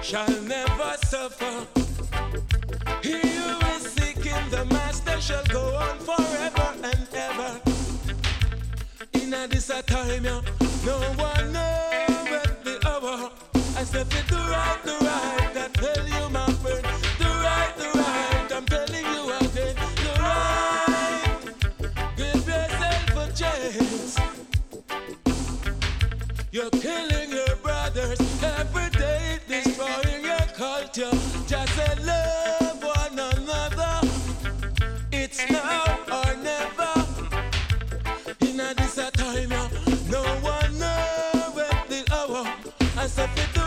shall never suffer. He who is seeking the master shall go on forever and ever. In a this a time, yeah, no one knows at the hour. I said the right, I tell you my friend. The right, I'm telling you again. The right, give yourself a chance. You're killing your brothers every day, destroying your culture. Just say love one another. It's now or never. In a this a time, yeah, no one knows at the hour. I said